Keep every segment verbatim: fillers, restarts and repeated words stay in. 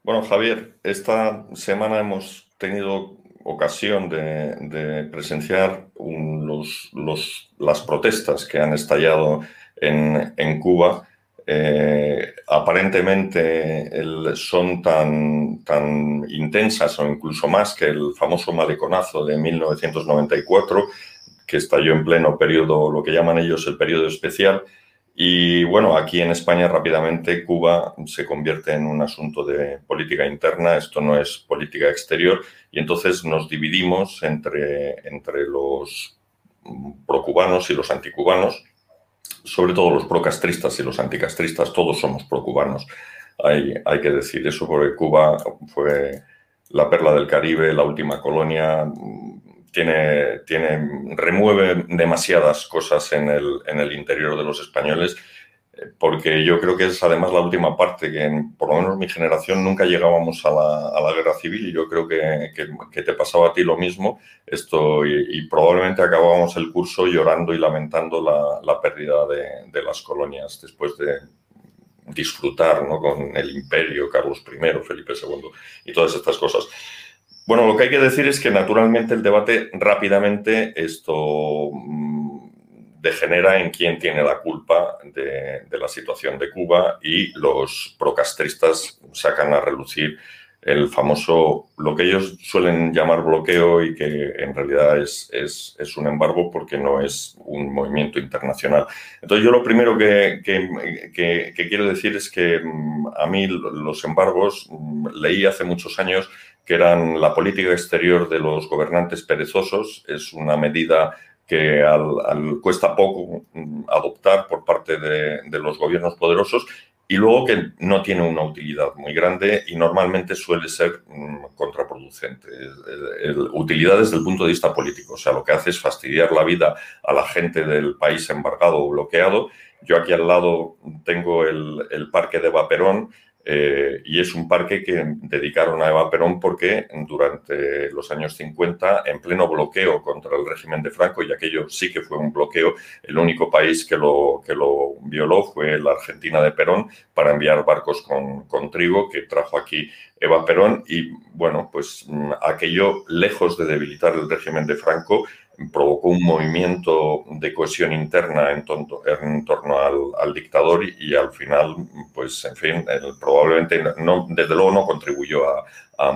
Bueno, Javier, esta semana hemos tenido ocasión de, de presenciar un- los- los- las protestas que han estallado en, en Cuba. Eh, aparentemente el- son tan, tan intensas o incluso más que el famoso maleconazo de mil novecientos noventa y cuatro, que estalló en pleno periodo, lo que llaman ellos el periodo especial. Y bueno, aquí en España rápidamente Cuba se convierte en un asunto de política interna, esto no es política exterior, y entonces nos dividimos entre, entre los procubanos y los anticubanos, sobre todo los procastristas y los anticastristas, todos somos procubanos. Hay, hay que decir eso porque Cuba fue la perla del Caribe, la última colonia, tiene, tiene, remueve demasiadas cosas en el, en el interior de los españoles, eh, porque yo creo que es además la última parte que, en, por lo menos mi generación, nunca llegábamos a la, a la guerra civil, y yo creo que, que, que te pasaba a ti lo mismo, esto, y, y probablemente acabábamos el curso llorando y lamentando la, la pérdida de, de las colonias después de disfrutar, ¿no?, con el imperio, Carlos primero, Felipe segundo y todas estas cosas. Bueno, lo que hay que decir es que naturalmente el debate rápidamente esto mmm, degenera en quién tiene la culpa de, de la situación de Cuba, y los procastristas sacan a relucir el famoso, lo que ellos suelen llamar bloqueo, y que en realidad es, es, es un embargo porque no es un movimiento internacional. Entonces yo lo primero que, que, que, que quiero decir es que mmm, a mí los embargos, mmm, leí hace muchos años que eran la política exterior de los gobernantes perezosos. Es una medida que al, al cuesta poco adoptar por parte de, de los gobiernos poderosos, y luego que no tiene una utilidad muy grande y normalmente suele ser mmm, contraproducente. El, el, utilidad desde el punto de vista político, o sea, lo que hace es fastidiar la vida a la gente del país embargado o bloqueado. Yo aquí al lado tengo el, el parque de Eva Perón, Eh, y es un parque que dedicaron a Eva Perón porque durante los años cincuenta, en pleno bloqueo contra el régimen de Franco, y aquello sí que fue un bloqueo, el único país que lo, que lo violó fue la Argentina de Perón para enviar barcos con, con trigo que trajo aquí Eva Perón. Y bueno, pues aquello, lejos de debilitar el régimen de Franco, provocó un movimiento de cohesión interna en, tonto, en torno al, al dictador, y, y al final, pues, en fin, el, probablemente, no, desde luego no contribuyó a,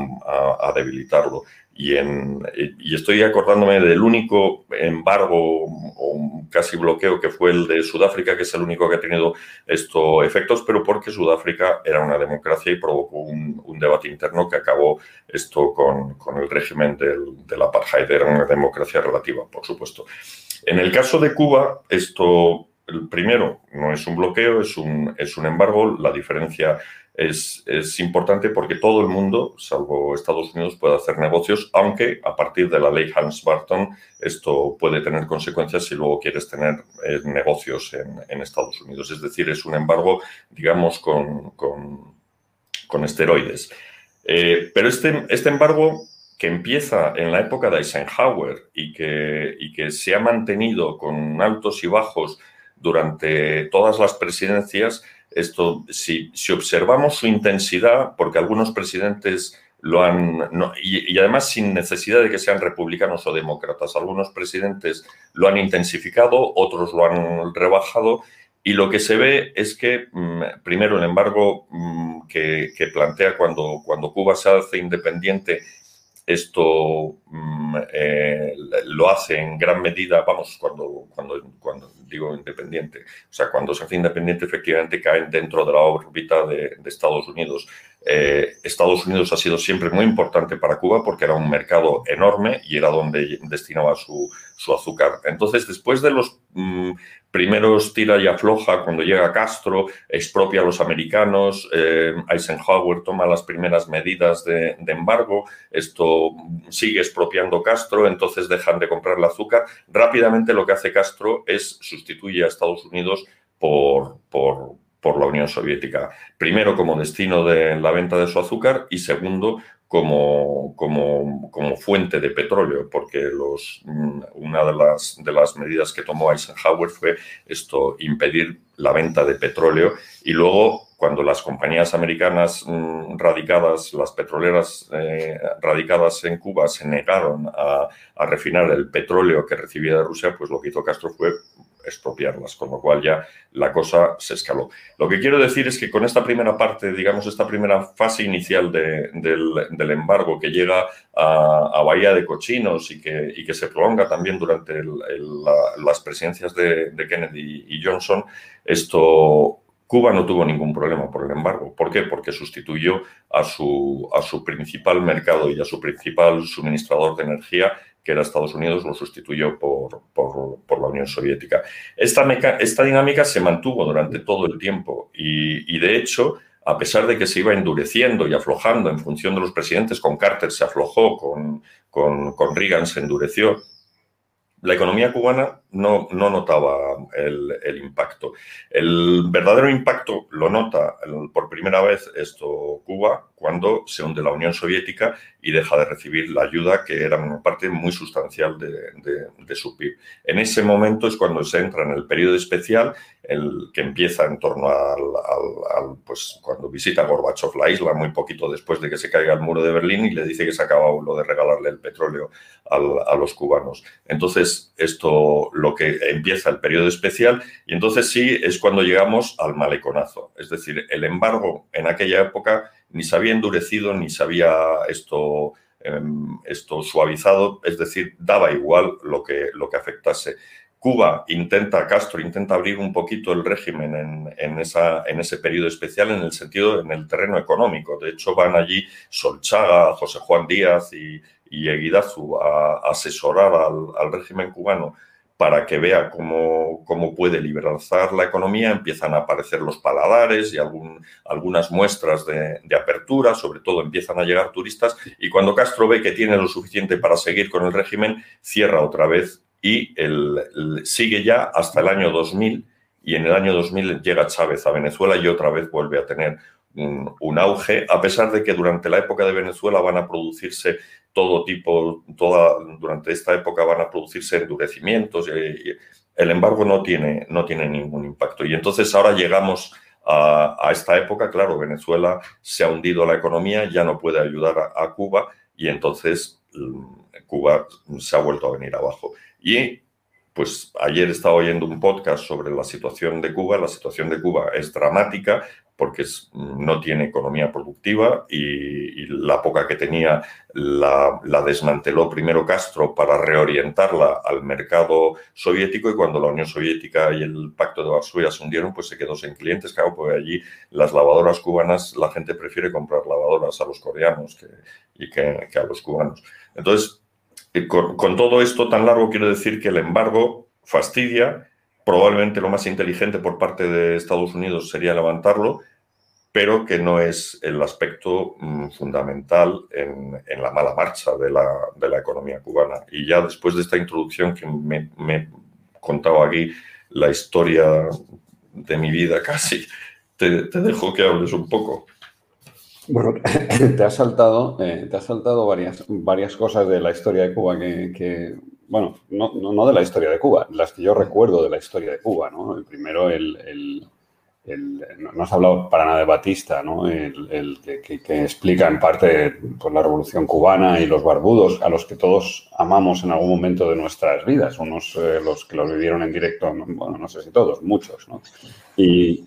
a, a debilitarlo. Y, en, y estoy acordándome del único embargo o casi bloqueo que fue el de Sudáfrica, que es el único que ha tenido estos efectos, pero porque Sudáfrica era una democracia y provocó un, un debate interno que acabó esto con, con el régimen del, del apartheid. Era una democracia relativa, por supuesto. En el caso de Cuba, esto, el primero, no es un bloqueo, es un, es un embargo. La diferencia es, es importante porque todo el mundo, salvo Estados Unidos, puede hacer negocios, aunque a partir de la ley Helms-Burton esto puede tener consecuencias si luego quieres tener eh, negocios en, en Estados Unidos. Es decir, es un embargo, digamos, con, con, con esteroides. Eh, pero este, este embargo, que empieza en la época de Eisenhower y que, y que se ha mantenido con altos y bajos durante todas las presidencias, esto, si, si observamos su intensidad, porque algunos presidentes lo han, no, y, y además sin necesidad de que sean republicanos o demócratas, algunos presidentes lo han intensificado, otros lo han rebajado. Y lo que se ve es que, primero, el embargo que, que plantea cuando, cuando Cuba se hace independiente, esto eh, lo hace en gran medida, vamos, cuando, cuando, cuando digo independiente, o sea, cuando se hace independiente, efectivamente caen dentro de la órbita de, de Estados Unidos. Eh, Estados Unidos ha sido siempre muy importante para Cuba porque era un mercado enorme y era donde destinaba su, su azúcar. Entonces, después de los mmm, primeros tira y afloja, cuando llega Castro, expropia a los americanos, eh, Eisenhower toma las primeras medidas de, de embargo, esto sigue expropiando Castro, entonces dejan de comprar el azúcar. Rápidamente lo que hace Castro es sustituye a Estados Unidos por, por, por la Unión Soviética. Primero como destino de la venta de su azúcar y segundo como, como, como fuente de petróleo, porque los, una de las, de las medidas que tomó Eisenhower fue esto, impedir la venta de petróleo, y luego cuando las compañías americanas mmm, radicadas, las petroleras eh, radicadas en Cuba se negaron a, a refinar el petróleo que recibía de Rusia, pues lo que hizo Castro fue expropiarlas, con lo cual ya la cosa se escaló. Lo que quiero decir es que con esta primera parte, digamos, esta primera fase inicial de, del, del embargo que llega a, a Bahía de Cochinos y que, y que se prolonga también durante el, el, la, las presidencias de, de Kennedy y Johnson, esto... Cuba no tuvo ningún problema por el embargo. ¿Por qué? Porque sustituyó a su, a su principal mercado y a su principal suministrador de energía, que era Estados Unidos, lo sustituyó por, por, por la Unión Soviética. Esta, meca, esta dinámica se mantuvo durante todo el tiempo y, y, de hecho, a pesar de que se iba endureciendo y aflojando en función de los presidentes, con Carter se aflojó, con, con, con Reagan se endureció, la economía cubana no, no notaba el, el impacto. El verdadero impacto lo nota el, por primera vez esto Cuba cuando se hunde la Unión Soviética y deja de recibir la ayuda que era una parte muy sustancial de, de, de su P I B. En ese momento es cuando se entra en el periodo especial, el que empieza en torno al, al, al pues cuando visita Gorbachov la isla, muy poquito después de que se caiga el muro de Berlín, y le dice que se acaba lo de regalarle el petróleo al, a los cubanos. Entonces, esto lo que empieza el periodo especial, y entonces sí es cuando llegamos al maleconazo. Es decir, el embargo en aquella época ni se había endurecido, ni se había esto, eh, esto suavizado, es decir, daba igual lo que, lo que afectase. Cuba intenta, Castro intenta abrir un poquito el régimen en, en, esa, en ese periodo especial en el sentido, en el terreno económico. De hecho, van allí Solchaga, José Juan Díaz y, y Eguidazu a, a asesorar al, al régimen cubano para que vea cómo, cómo puede liberalizar la economía. Empiezan a aparecer los paladares y algún, algunas muestras de, de apertura, sobre todo empiezan a llegar turistas, y cuando Castro ve que tiene lo suficiente para seguir con el régimen, cierra otra vez y el, el, sigue ya hasta el año dos mil, y en el año dos mil llega Chávez a Venezuela y otra vez vuelve a tener un, un auge, a pesar de que durante la época de Venezuela van a producirse todo tipo, toda, durante esta época van a producirse endurecimientos, y el embargo no tiene, no tiene ningún impacto. Y entonces ahora llegamos a, a esta época, claro, Venezuela se ha hundido la economía, ya no puede ayudar a, a Cuba, y entonces Cuba se ha vuelto a venir abajo. Y pues ayer estaba oyendo un podcast sobre la situación de Cuba. La situación de Cuba es dramática porque es, no tiene economía productiva, y, y la poca que tenía la, la desmanteló primero Castro para reorientarla al mercado soviético, y cuando la Unión Soviética y el Pacto de Varsovia se hundieron, pues se quedó sin clientes. Claro, porque allí las lavadoras cubanas, la gente prefiere comprar lavadoras a los coreanos que, y que, que a los cubanos. Entonces, Con, con todo esto tan largo, quiero decir que el embargo fastidia. Probablemente lo más inteligente por parte de Estados Unidos sería levantarlo, pero que no es el aspecto mmm, fundamental en, en la mala marcha de la, de la economía cubana. Y ya después de esta introducción que me, me he contado aquí, la historia de mi vida casi, te, te dejo que hables un poco. Bueno, te has saltado, eh, te has saltado varias, varias cosas de la historia de Cuba que, que bueno, no, no, no de la historia de Cuba, las que yo recuerdo de la historia de Cuba, ¿no? El primero, el, el, el no, no has hablado para nada de Batista, ¿no? El, el que, que, que explica en parte pues, la Revolución Cubana y los barbudos, a los que todos amamos en algún momento de nuestras vidas, unos eh, los que los vivieron en directo, bueno, no sé si todos, muchos, ¿no? Y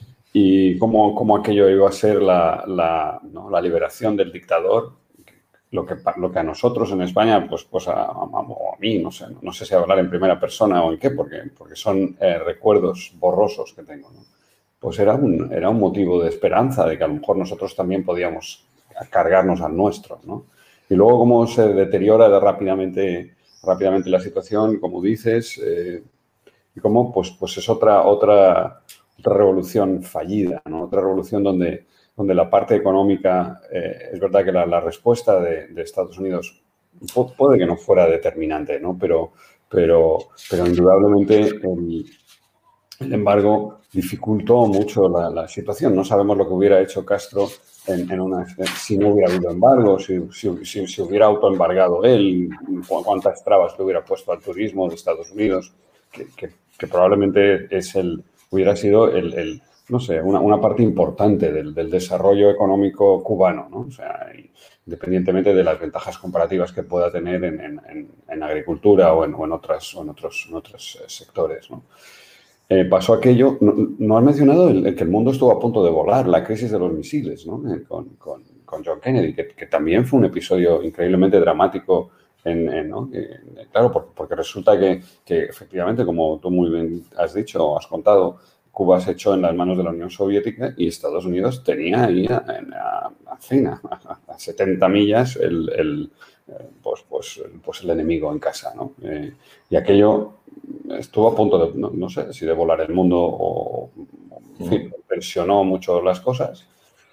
y cómo, cómo aquello iba a ser la, la, ¿no? la liberación del dictador, lo que, lo que a nosotros en España, pues, pues a, a, a mí, no sé, no sé si hablar en primera persona o en qué, porque, porque son eh, recuerdos borrosos que tengo, ¿no? Pues era un, era un motivo de esperanza de que a lo mejor nosotros también podíamos cargarnos al nuestro, ¿no? Y luego cómo se deteriora rápidamente, rápidamente la situación, como dices, eh, y cómo pues, pues es otra... otra otra revolución fallida, ¿no? Otra revolución donde, donde la parte económica, eh, es verdad que la, la respuesta de, de Estados Unidos puede que no fuera determinante, ¿no? Pero, pero, pero indudablemente el, el embargo dificultó mucho la, la situación. No sabemos lo que hubiera hecho Castro en, en una, si no hubiera habido embargo, si, si, si, si hubiera autoembargado él, cuántas trabas le hubiera puesto al turismo de Estados Unidos, que, que, que probablemente es el... hubiera sido el, el, no sé, una, una parte importante del, del desarrollo económico cubano, ¿no? O sea, independientemente de las ventajas comparativas que pueda tener en, en, en agricultura o en, o en, otras, o en otros, en otros sectores, ¿no? Eh, pasó aquello, no, no has mencionado el, el que el mundo estuvo a punto de volar, la crisis de los misiles, ¿no? Eh, con, con, con John Kennedy, que, que también fue un episodio increíblemente dramático, en, en, ¿no? Que, claro, porque, porque resulta que, que efectivamente, como tú muy bien has dicho o has contado, Cuba se echó en las manos de la Unión Soviética y Estados Unidos tenía ahí a, a, a, fin, a, a setenta millas el, el, pues, pues, pues el enemigo en casa, ¿no? Eh, y aquello estuvo a punto de, no, no sé, si de volar el mundo o, en fin, tensionó mucho las cosas.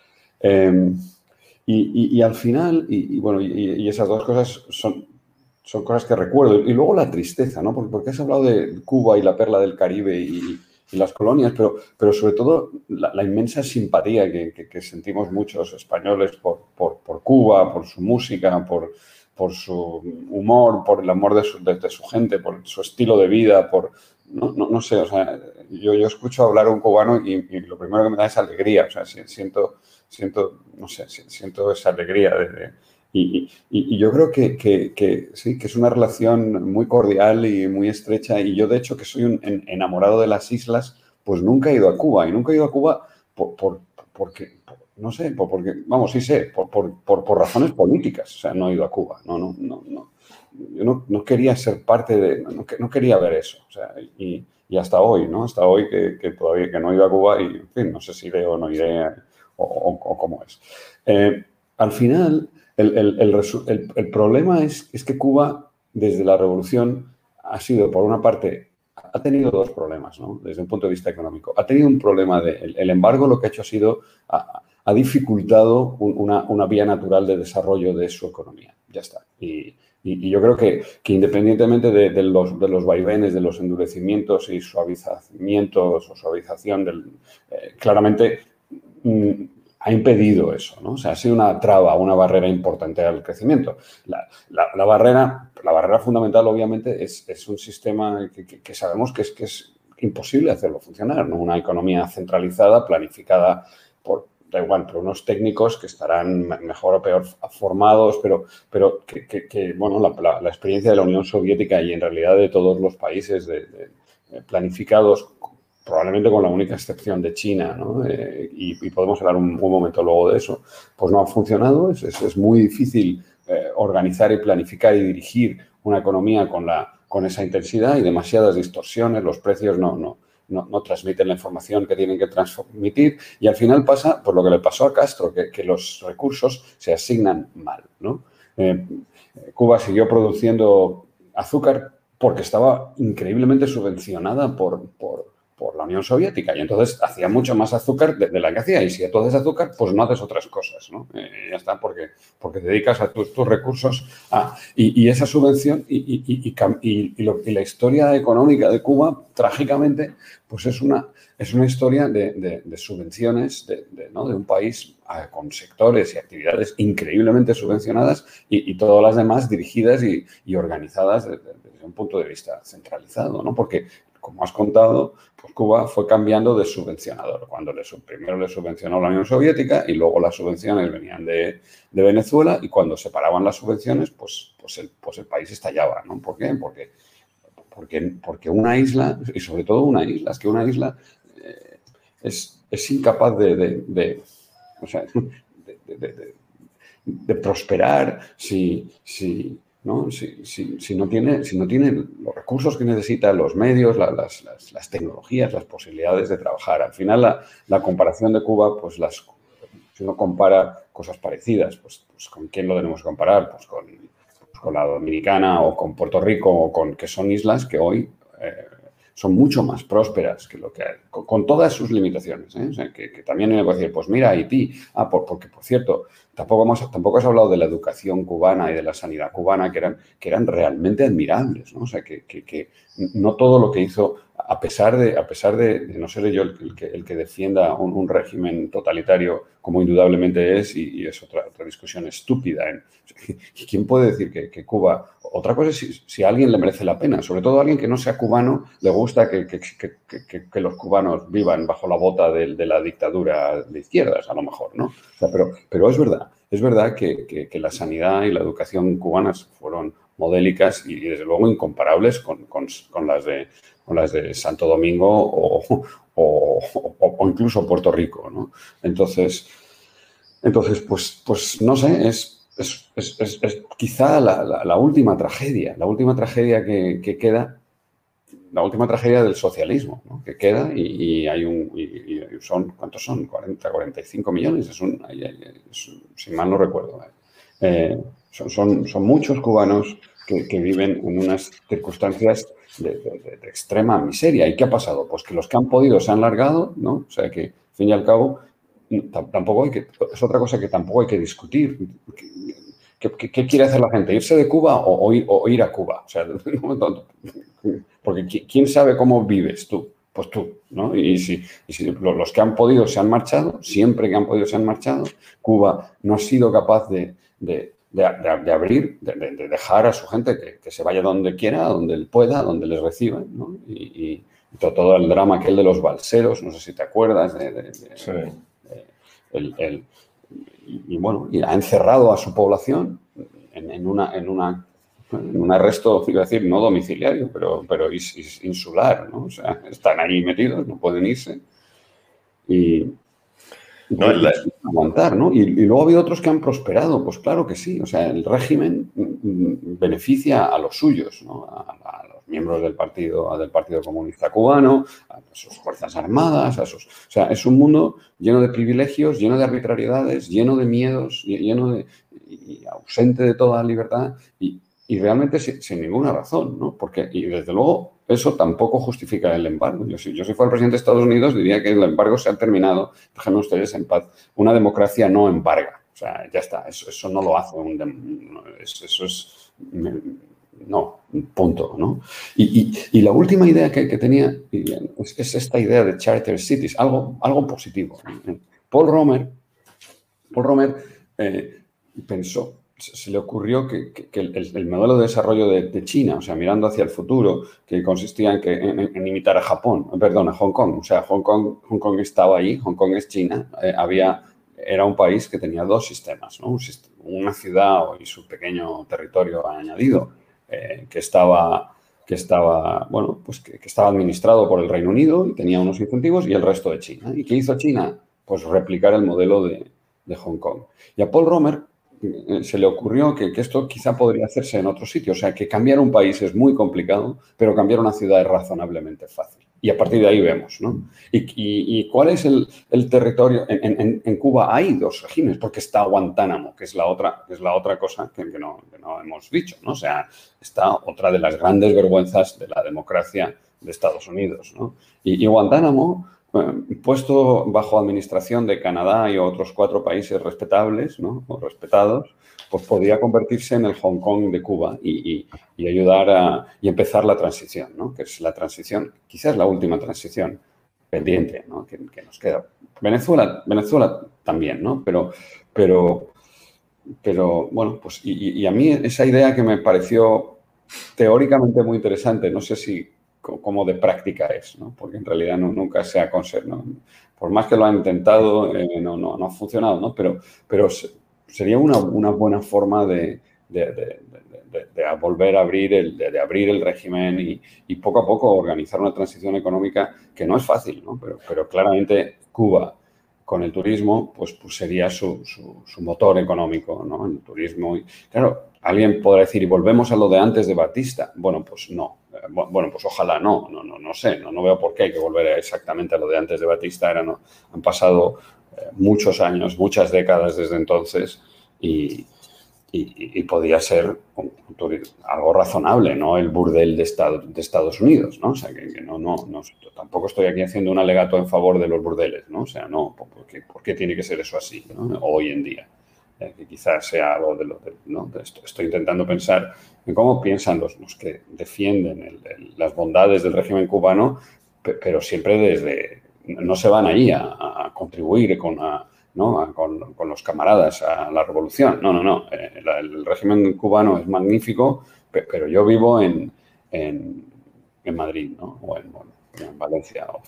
Eh, y, y, y al final, y, y bueno, y, y esas dos cosas son, son cosas que recuerdo. Y luego la tristeza, ¿no? Porque, porque has hablado de Cuba y la perla del Caribe y, y las colonias, pero, pero sobre todo la, la inmensa simpatía que, que, que sentimos muchos españoles por, por, por Cuba, por su música, por, por su humor, por el amor de su, de, de su gente, por su estilo de vida, por... No, no, no sé, o sea, yo, yo escucho hablar a un cubano y, y lo primero que me da es alegría, o sea, siento, siento no sé, siento esa alegría de... de y, y, y yo creo que, que, que sí, que es una relación muy cordial y muy estrecha. Y yo, de hecho, que soy un enamorado de las islas, pues nunca he ido a Cuba. Y nunca he ido a Cuba por, por, porque, por, no sé, por, porque, vamos, sí sé, por, por, por, por razones políticas. O sea, no he ido a Cuba. No, no, no, no. Yo no, no quería ser parte de, no, no quería ver eso. O sea, y, y hasta hoy, ¿no? Hasta hoy que, que todavía que no he ido a Cuba y, en fin, no sé si iré o no iré o, o, o cómo es. Eh, al final... El, el, el, el, el problema es, es que Cuba, desde la revolución, ha sido, por una parte, ha tenido dos problemas, ¿no? Desde un punto de vista económico. Ha tenido un problema de, el, el embargo lo que ha hecho ha sido, ha, ha dificultado un, una, una vía natural de desarrollo de su economía. Ya está. Y, y, y yo creo que, que independientemente de, de, los, de los vaivenes, de los endurecimientos y suavizamientos o suavización, del, eh, claramente... Mmm, ha impedido eso, ¿no? O sea, ha sido una traba, una barrera importante al crecimiento. La, la, la barrera, la barrera fundamental, obviamente, es, es un sistema que, que, que sabemos que es, que es imposible hacerlo funcionar, ¿no? Una economía centralizada, planificada por, da igual, por unos técnicos que estarán mejor o peor formados, pero, pero que, que, que bueno, la, la, la experiencia de la Unión Soviética y en realidad de todos los países de, de, planificados, probablemente con la única excepción de China, ¿no? Eh, y, y podemos hablar un, un momento luego de eso, pues no ha funcionado. Es, es, es muy difícil eh, organizar y planificar y dirigir una economía con, la, con esa intensidad y demasiadas distorsiones, los precios no, no, no, no transmiten la información que tienen que transmitir y al final pasa por lo que le pasó a Castro, que, que los recursos se asignan mal, ¿no? Eh, Cuba siguió produciendo azúcar porque estaba increíblemente subvencionada por... por por la Unión Soviética y entonces hacía mucho más azúcar de, de la que hacía y si tú haces azúcar, pues no haces otras cosas, ¿no? Eh, ya está, porque, porque dedicas a tus, tus recursos a... Y, y esa subvención y, y, y, y, y, lo, y la historia económica de Cuba, trágicamente, pues es una, es una historia de, de, de subvenciones de, de, ¿no? de un país a, con sectores y actividades increíblemente subvencionadas y, y todas las demás dirigidas y, y organizadas desde, desde un punto de vista centralizado, ¿no? Porque como has contado, pues Cuba fue cambiando de subvencionador. Cuando le, primero le subvencionó la Unión Soviética y luego las subvenciones venían de, de Venezuela y cuando se paraban las subvenciones, pues, pues, el, pues el país estallaba, ¿no? ¿Por qué? Porque, porque, porque una isla, y sobre todo una isla, es que una isla eh, es, es incapaz de, de, de, o sea, de, de, de, de prosperar si... si ¿no? Si, si, si, no tiene, si no tiene los recursos que necesita, los medios, la, las, las, las tecnologías, las posibilidades de trabajar. Al final, la, la comparación de Cuba, pues las, si uno compara cosas parecidas, pues, pues ¿con quién lo tenemos que comparar? Pues con, pues con la Dominicana o con Puerto Rico, o con, que son islas que hoy eh, son mucho más prósperas que lo que hay, con, con todas sus limitaciones. ¿eh? O sea, que, que también me puede decir, pues mira, Haití, ah, por, porque por cierto, tampoco, hemos, tampoco has hablado de la educación cubana y de la sanidad cubana, que eran, que eran realmente admirables, ¿no? O sea, que, que, que no todo lo que hizo, a pesar de, a pesar de, de no ser yo el, el, que, el que defienda un, un régimen totalitario como indudablemente es, y, y es otra, otra discusión estúpida. ¿eh? ¿Quién puede decir que, que Cuba... Otra cosa es si, si a alguien le merece la pena, sobre todo a alguien que no sea cubano, le gusta que, que, que, que, que los cubanos vivan bajo la bota de, de la dictadura de izquierdas, a lo mejor, ¿no? O sea, pero, pero es verdad, es verdad que, que, que la sanidad y la educación cubanas fueron modélicas y, desde luego, incomparables con, con, con, las, de, con las de Santo Domingo o, o, o, o incluso Puerto Rico, ¿no? Entonces, entonces pues, pues no sé, es... Es, es, es, es quizá la, la, la última tragedia, la última tragedia que, que queda, la última tragedia del socialismo, ¿no? Que queda y, y hay un, y, y son, ¿cuántos son? cuarenta, cuarenta y cinco millones, es un, es, si mal no recuerdo. Eh, son, son, son muchos cubanos que, que viven en unas circunstancias de, de, de extrema miseria. ¿Y qué ha pasado? Pues que los que han podido se han largado, ¿no? O sea que, al fin y al cabo, tampoco hay que, es otra cosa que tampoco hay que discutir. ¿Qué, qué, qué quiere hacer la gente? ¿Irse de Cuba o, o, ir, o ir a Cuba? O sea, porque ¿quién sabe cómo vives tú? Pues tú, ¿no? Y si, y si los que han podido se han marchado, siempre que han podido se han marchado, Cuba no ha sido capaz de, de, de, de abrir, de, de, dejar a su gente que, que se vaya donde quiera, donde él pueda, donde les reciban, ¿no? Y, y todo, todo el drama aquel de los balseros, no sé si te acuerdas de... de, de sí. El, el, y, y bueno, y ha encerrado a su población en, en, una, en, una, en un arresto, iba a decir, no domiciliario, pero, pero is, is insular, ¿no? O sea, están ahí metidos, no pueden irse y, no, y, la... y aguantar, ¿no? Y, y luego ha habido otros que han prosperado, pues claro que sí, o sea, el régimen beneficia a los suyos, ¿no? A, a los miembros del partido, del Partido Comunista Cubano, a sus fuerzas armadas, a sus... O sea, es un mundo lleno de privilegios, lleno de arbitrariedades, lleno de miedos, lleno de... y ausente de toda libertad y, y realmente sin, sin ninguna razón, ¿no? Porque, y desde luego, eso tampoco justifica el embargo. Yo, si yo si fuera el presidente de Estados Unidos, diría que el embargo se ha terminado, déjenme ustedes en paz. Una democracia no embarga. O sea, ya está, eso, eso no lo hace. Un, eso es... No, punto, ¿no? Y, y, y la última idea que, que tenía es, es esta idea de charter cities, algo, algo positivo. Paul Romer, Paul Romer eh, pensó, se le ocurrió que, que, que el, el modelo de desarrollo de, de China, o sea, mirando hacia el futuro, que consistía en, que, en, en imitar a Japón, perdón, a Hong Kong. O sea, Hong Kong, Hong Kong estaba ahí, Hong Kong es China, eh, había... Era un país que tenía dos sistemas, ¿no? Un sistema, una ciudad y su pequeño territorio añadido, eh, que estaba, que estaba, bueno, pues que, que estaba administrado por el Reino Unido y tenía unos incentivos, y el resto de China. ¿Y qué hizo China? Pues replicar el modelo de, de Hong Kong. Y a Paul Romer eh, se le ocurrió que, que esto quizá podría hacerse en otro sitio. O sea, que cambiar un país es muy complicado, pero cambiar una ciudad es razonablemente fácil. Y a partir de ahí vemos, ¿no? ¿Y, y, y cuál es el, el territorio? En, en, en Cuba hay dos regímenes, porque está Guantánamo, que es la otra, que es la otra cosa que, que, no, que no hemos dicho, ¿no? O sea, está otra de las grandes vergüenzas de la democracia de Estados Unidos, ¿no? Y, y Guantánamo, eh, puesto bajo administración de Canadá y otros cuatro países respetables, ¿no? O respetados, pues podría convertirse en el Hong Kong de Cuba y, y, y ayudar a y empezar la transición, ¿no? Que es la transición, quizás la última transición pendiente, ¿no? que, que nos queda. Venezuela, Venezuela también, ¿no? Pero, pero, pero bueno, pues y, y a mí esa idea que me pareció teóricamente muy interesante, no sé si cómo de práctica es, ¿no? Porque en realidad no, nunca se ha conseguido, ¿no? Por más que lo han intentado, eh, no, no, no ha funcionado, ¿no? Pero, pero sería una, una buena forma de, de, de, de, de volver a abrir el, de, de abrir el régimen y, y poco a poco organizar una transición económica que no es fácil, ¿no? Pero, pero claramente Cuba, con el turismo, pues, pues sería su, su, su motor económico, ¿no? El turismo. Y, claro, alguien podrá decir, ¿y volvemos a lo de antes de Batista? Bueno, pues no. Bueno, pues ojalá no. No, no, no sé. No, no veo por qué hay que volver exactamente a lo de antes de Batista. Era, no, han pasado eh, muchos años, muchas décadas desde entonces y, y, y podía ser un, un, algo razonable, ¿no? El burdel de, estado, de Estados Unidos, ¿no? O sea, que, que no, no, no, tampoco estoy aquí haciendo un alegato en favor de los burdeles, ¿no? O sea, no, ¿por qué, por qué tiene que ser eso así, ¿no? Hoy en día. Eh, quizás sea algo de lo de, ¿no? de esto. Estoy intentando pensar en cómo piensan los, los que defienden el, el, las bondades del régimen cubano, pero siempre desde... No se van ahí a, a contribuir con, a, ¿no? a, con, con los camaradas a la revolución. No, no, no. El, el régimen cubano es magnífico, pero yo vivo en, en, en Madrid, ¿no? O en, bueno, en Valencia. O...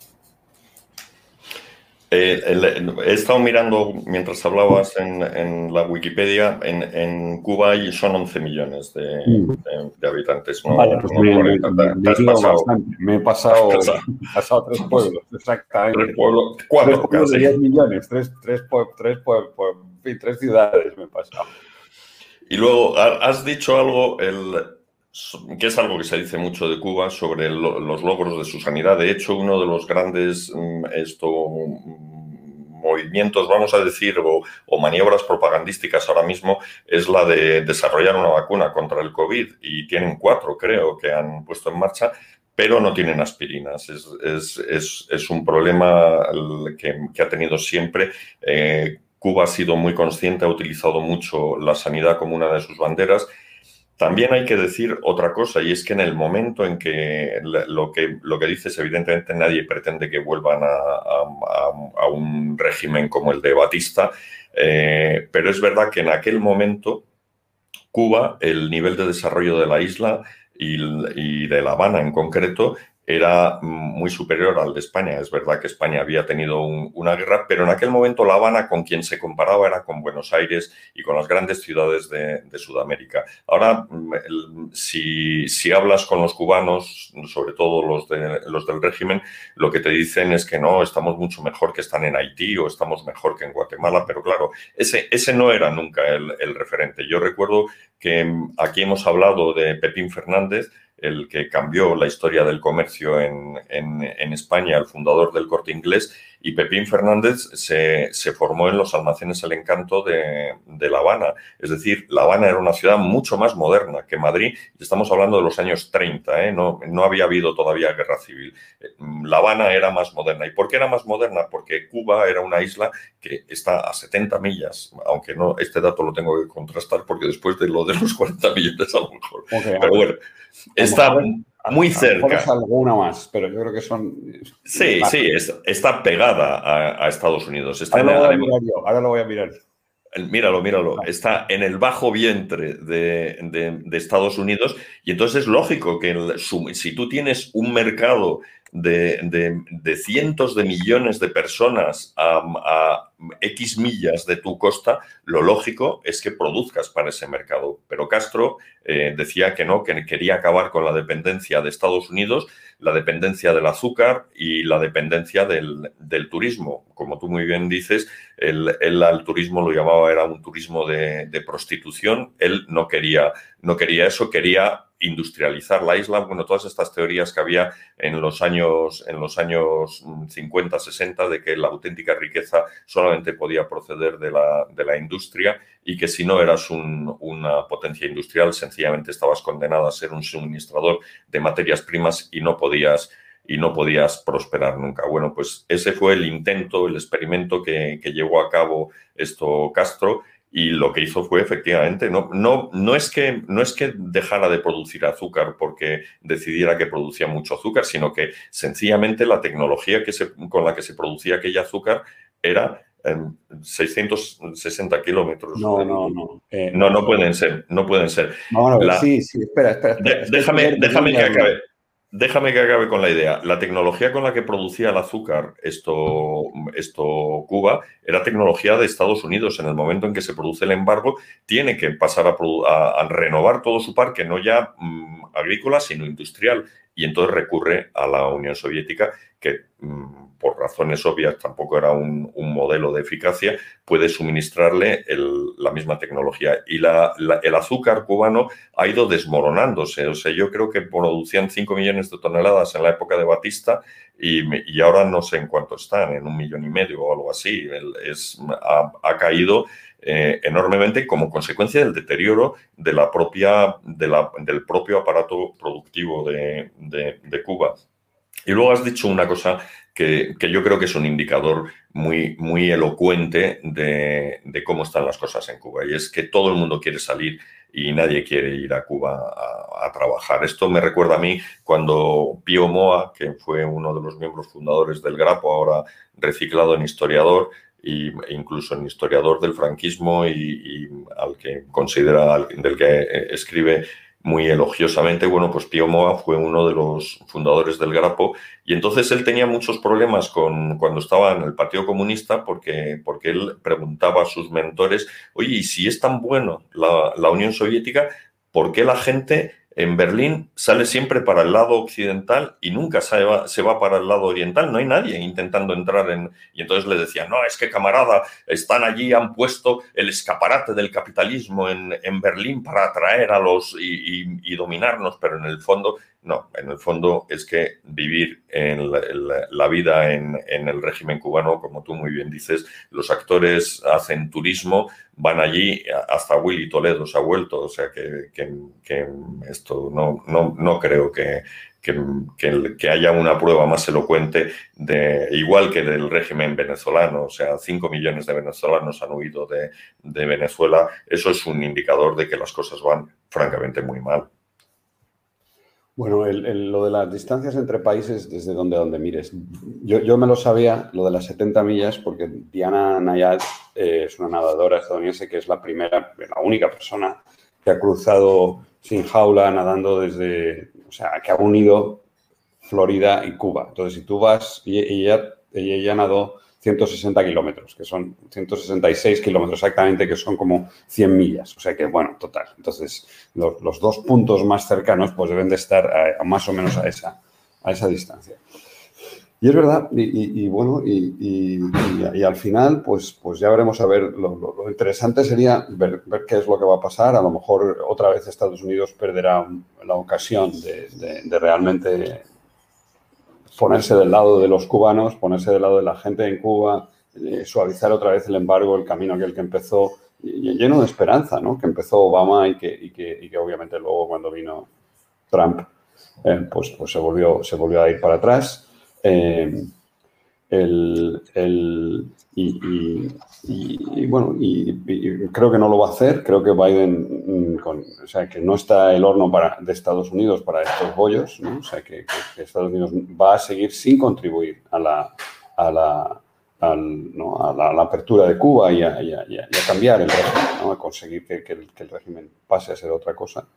Eh, el, he estado mirando, mientras hablabas en, en la Wikipedia, en, en Cuba hay, son once millones de, de, de habitantes, no, vale, pues no me, cuarenta. Me, te, te has me, pasado, bastante. me he pasado, has pasado, he pasado tres pueblos, exactamente. Tres pueblos, cuatro tres pueblos casi. de diez millones, tres, tres, tres, tres, tres ciudades me he pasado. Y luego has dicho algo, el, que es algo que se dice mucho de Cuba, sobre el, los logros de su sanidad. De hecho, uno de los grandes esto, movimientos, vamos a decir, o, o maniobras propagandísticas ahora mismo es la de desarrollar una vacuna contra el COVID. Y tienen cuatro, creo, que han puesto en marcha, pero no tienen aspirinas. Es, es, es, es un problema que, que ha tenido siempre. Eh, Cuba ha sido muy consciente, ha utilizado mucho la sanidad como una de sus banderas. También hay que decir otra cosa, y es que en el momento en que lo que, lo que dices, evidentemente nadie pretende que vuelvan a, a, a un régimen como el de Batista, eh, pero es verdad que en aquel momento Cuba, el nivel de desarrollo de la isla y, y de La Habana en concreto, era muy superior al de España. Es verdad que España había tenido un, una guerra, pero en aquel momento La Habana con quien se comparaba era con Buenos Aires y con las grandes ciudades de, de Sudamérica. Ahora, el, si, si hablas con los cubanos, sobre todo los, de, los del régimen, lo que te dicen es que no, estamos mucho mejor que están en Haití o estamos mejor que en Guatemala, pero claro, ese, ese no era nunca el, el referente. Yo recuerdo que aquí hemos hablado de Pepín Fernández, el que cambió la historia del comercio en, en, en España, el fundador del Corte Inglés, y Pepín Fernández se, se formó en los almacenes El Encanto de, de La Habana. Es decir, La Habana era una ciudad mucho más moderna que Madrid, y estamos hablando de los años treinta, ¿eh? no, no había habido todavía guerra civil. La Habana era más moderna. ¿Y por qué era más moderna? Porque Cuba era una isla que está a setenta millas, aunque no, este dato lo tengo que contrastar porque después de lo de los cuarenta millones a lo mejor. Okay, pero bueno, está muy cerca. Es alguna más, pero yo creo que son... Sí, sí, es, está pegada a, a Estados Unidos. Está ahora, en, lo voy a mirar yo, ahora lo voy a mirar yo. Míralo, míralo. Está en el bajo vientre de, de, de Estados Unidos y entonces es lógico que el, si tú tienes un mercado de, de, de cientos de millones de personas a, a X millas de tu costa, lo lógico es que produzcas para ese mercado. Pero Castro eh, decía que no, que quería acabar con la dependencia de Estados Unidos, la dependencia del azúcar y la dependencia del, del turismo. Como tú muy bien dices, él, él al turismo lo llamaba, era un turismo de, de prostitución. Él no quería, no quería eso, quería industrializar la isla. Bueno, todas estas teorías que había en los años, en los años cincuenta, sesenta de que la auténtica riqueza solamente podía proceder de la, de la industria y que si no eras un, una potencia industrial, sencillamente estabas condenado a ser un suministrador de materias primas y no podías y no podías prosperar nunca. Bueno, pues ese fue el intento, el experimento que, que llevó a cabo esto Castro. Y lo que hizo fue, efectivamente, no, no, no, es que, no es que dejara de producir azúcar porque decidiera que producía mucho azúcar, sino que sencillamente la tecnología que se, con la que se producía aquel azúcar era eh, seiscientos sesenta kilómetros. No, no, no. Eh, no, no pueden ser, no pueden ser. No, no, la, sí, sí, espera, espera. espera de, déjame déjame que acabe. Déjame que acabe con la idea. La tecnología con la que producía el azúcar esto, esto Cuba era tecnología de Estados Unidos. En el momento en que se produce el embargo, tiene que pasar a, a, a renovar todo su parque, no ya mmm, agrícola, sino industrial. Y entonces recurre a la Unión Soviética, que mmm, por razones obvias tampoco era un, un modelo de eficacia, puede suministrarle el, la misma tecnología. Y la, la, el azúcar cubano ha ido desmoronándose. O sea, yo creo que producían cinco millones de toneladas en la época de Batista y, y ahora no sé en cuánto están, en un millón y medio o algo así. El, es, ha, ha caído eh, enormemente como consecuencia del deterioro de la propia, de la, del propio aparato productivo de, de, de Cuba. Y luego has dicho una cosa que, que yo creo que es un indicador muy, muy elocuente de, de cómo están las cosas en Cuba, y es que todo el mundo quiere salir y nadie quiere ir a Cuba a, a trabajar. Esto me recuerda a mí cuando Pío Moa, que fue uno de los miembros fundadores del Grapo, ahora reciclado en historiador, e incluso en historiador del franquismo, y, y al que considera, del que escribe muy elogiosamente. Bueno, pues Pío Moa fue uno de los fundadores del Grapo, y entonces él tenía muchos problemas con, cuando estaba en el Partido Comunista, porque, porque él preguntaba a sus mentores, oye, ¿y si es tan bueno la, la Unión Soviética, por qué la gente en Berlín sale siempre para el lado occidental y nunca se va, se va para el lado oriental? No hay nadie intentando entrar en... Y entonces le decía, no, es que camarada, están allí, han puesto el escaparate del capitalismo en, en Berlín para atraer a los y, y, y dominarnos, pero en el fondo, no, en el fondo es que vivir en la, la, la vida en, en el régimen cubano, como tú muy bien dices, los actores hacen turismo, van allí, hasta Willy Toledo se ha vuelto, o sea que, que, que esto no, no, no creo que, que, que, que haya una prueba más elocuente, de igual que del régimen venezolano. O sea, cinco millones de venezolanos han huido de, de Venezuela. Eso es un indicador de que las cosas van francamente muy mal. Bueno, el, el, lo de las distancias entre países, desde donde, donde mires. Yo, yo me lo sabía, lo de las setenta millas, porque Diana Nayad eh, es una nadadora estadounidense que es la primera, la única persona que ha cruzado sin jaula nadando desde, o sea, que ha unido Florida y Cuba. Entonces, si tú vas, y ella, ella, ella nadó ciento sesenta kilómetros, que son ciento sesenta y seis kilómetros exactamente, que son como cien millas. O sea que, bueno, total. Entonces, los, los dos puntos más cercanos pues deben de estar a, a más o menos a esa, a esa distancia. Y es verdad, y, y, y bueno, y, y, y, y al final, pues, pues ya veremos a ver, lo, lo, lo interesante sería ver, ver qué es lo que va a pasar. A lo mejor otra vez Estados Unidos perderá la ocasión de, de, de realmente ponerse del lado de los cubanos, ponerse del lado de la gente en Cuba, eh, suavizar otra vez el embargo, el camino que el que empezó, y, lleno de esperanza, ¿no? Que empezó Obama y que, y que, y que obviamente luego cuando vino Trump, eh, pues, pues se volvió, se volvió a ir para atrás. Eh, el, el, y, y, y, y bueno, y, y creo que no lo va a hacer. Creo que Biden, con, o sea, que no está el horno para, de Estados Unidos para estos bollos, ¿no? O sea, que, que, que Estados Unidos va a seguir sin contribuir a la, a la, al, ¿no? a la, a la apertura de Cuba y a, y a, y a cambiar el régimen, ¿no? A conseguir que, que, el, que el régimen pase a ser otra cosa.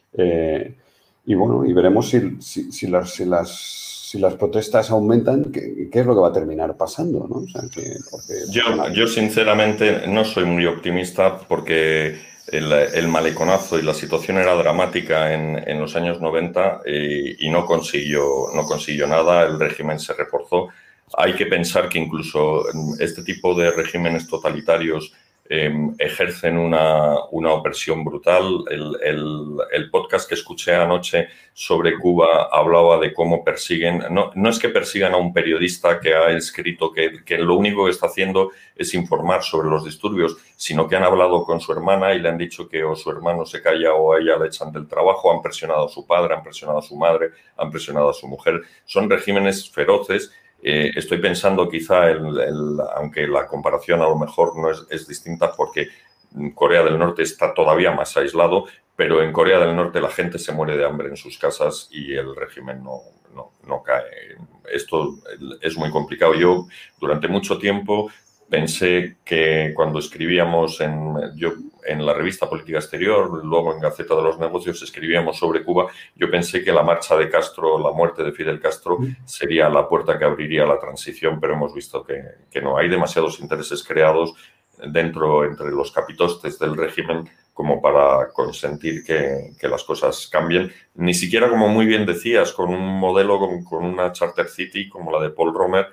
Eh, y bueno, y veremos si, si, si las... Si las Si las protestas aumentan, ¿qué, ¿qué es lo que va a terminar pasando, ¿no? O sea, que, porque, yo, yo, sinceramente, no soy muy optimista, porque el, el maleconazo y la situación era dramática en, en los años noventa, eh, y no consiguió, no consiguió nada. El régimen se reforzó. Hay que pensar que incluso este tipo de regímenes totalitarios Eh, ejercen una, una opresión brutal. El, el, el podcast que escuché anoche sobre Cuba hablaba de cómo persiguen, no, no es que persigan a un periodista que ha escrito que, que lo único que está haciendo es informar sobre los disturbios, sino que han hablado con su hermana y le han dicho que o su hermano se calla o a ella le echan del trabajo. Han presionado a su padre, han presionado a su madre, han presionado a su mujer. Son regímenes feroces. Eh, estoy pensando quizá, el, el, aunque la comparación a lo mejor no es, es distinta, porque Corea del Norte está todavía más aislado, pero en Corea del Norte la gente se muere de hambre en sus casas y el régimen no, no, no cae. Esto es muy complicado. Yo durante mucho tiempo pensé que cuando escribíamos en, yo, en la revista Política Exterior, luego en Gaceta de los Negocios, escribíamos sobre Cuba, yo pensé que la marcha de Castro, la muerte de Fidel Castro, sería la puerta que abriría la transición, pero hemos visto que, que no. Hay demasiados intereses creados dentro, entre los capitostes del régimen, como para consentir que, que las cosas cambien. Ni siquiera, como muy bien decías, con un modelo, con, con una charter city como la de Paul Romer.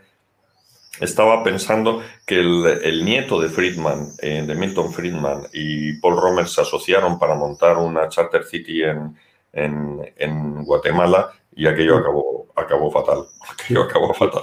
Estaba pensando que el, el nieto de Friedman, eh, de Milton Friedman, y Paul Romer se asociaron para montar una charter city en, en, en Guatemala, y aquello acabó, acabó fatal. Aquello acabó fatal.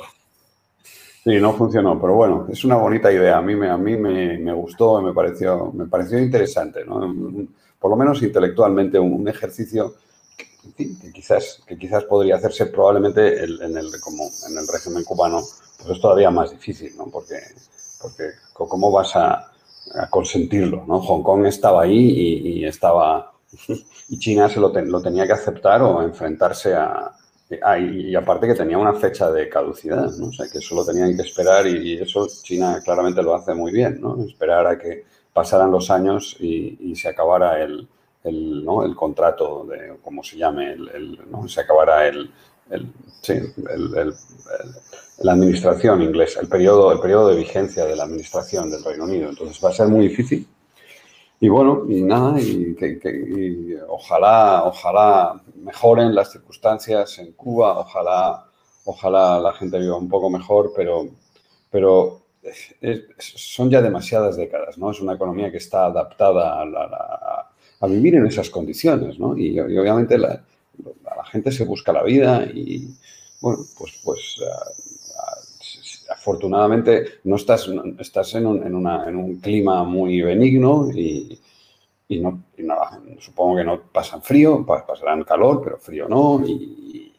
Sí, no funcionó, pero bueno, es una bonita idea. A mí me, a mí me, me gustó, me pareció, me pareció interesante, ¿no? Por lo menos intelectualmente, un, un ejercicio en fin, que quizás, que quizás podría hacerse probablemente el, en el, como en el régimen cubano, pues es todavía más difícil, ¿no? Porque, porque ¿cómo vas a, a consentirlo, ¿no? Hong Kong estaba ahí y, y estaba... y China se lo, ten, lo tenía que aceptar o enfrentarse a... Ah, y, y aparte que tenía una fecha de caducidad, ¿no? O sea, que eso lo tenían que esperar y, y eso China claramente lo hace muy bien, ¿no? Esperar a que pasaran los años y, y se acabara el, el, ¿no? el contrato, de como se llame, el, el, ¿no? se acabara el, el, sí, el, el, el, la administración inglesa, el periodo, el periodo de vigencia de la administración del Reino Unido. Entonces va a ser muy difícil. Y bueno, y nada, y, que, que, y ojalá, ojalá mejoren las circunstancias en Cuba, ojalá, ojalá la gente viva un poco mejor, pero, pero es, es, son ya demasiadas décadas, ¿no? Es una economía que está adaptada a, la, a, a vivir en esas condiciones, ¿no? Y, y obviamente la, la gente se busca la vida y, bueno, pues, pues uh, afortunadamente no estás, estás en, un, en, una, en un clima muy benigno y, y, no, y no, supongo que no pasan frío, pasarán calor, pero frío no. Y,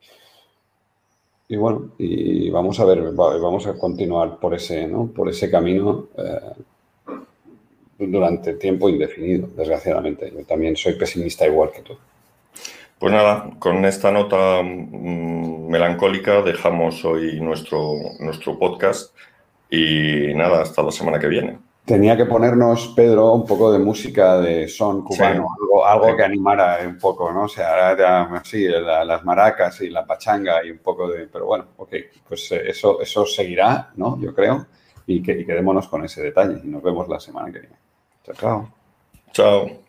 y bueno, y vamos a ver, vamos a continuar por ese, ¿no? por ese camino eh, durante tiempo indefinido, desgraciadamente. Yo también soy pesimista igual que tú. Pues nada, con esta nota mmm, melancólica dejamos hoy nuestro, nuestro podcast y nada, hasta la semana que viene. Tenía que ponernos, Pedro, un poco de música de son cubano, sí, algo, algo sí. que animara un poco, ¿no? O sea, era, sí, la, las maracas y la pachanga y un poco de... Pero bueno, ok, pues eso, eso seguirá, ¿no? Yo creo, y, que, y quedémonos con ese detalle y nos vemos la semana que viene. Chao, chao. Chao.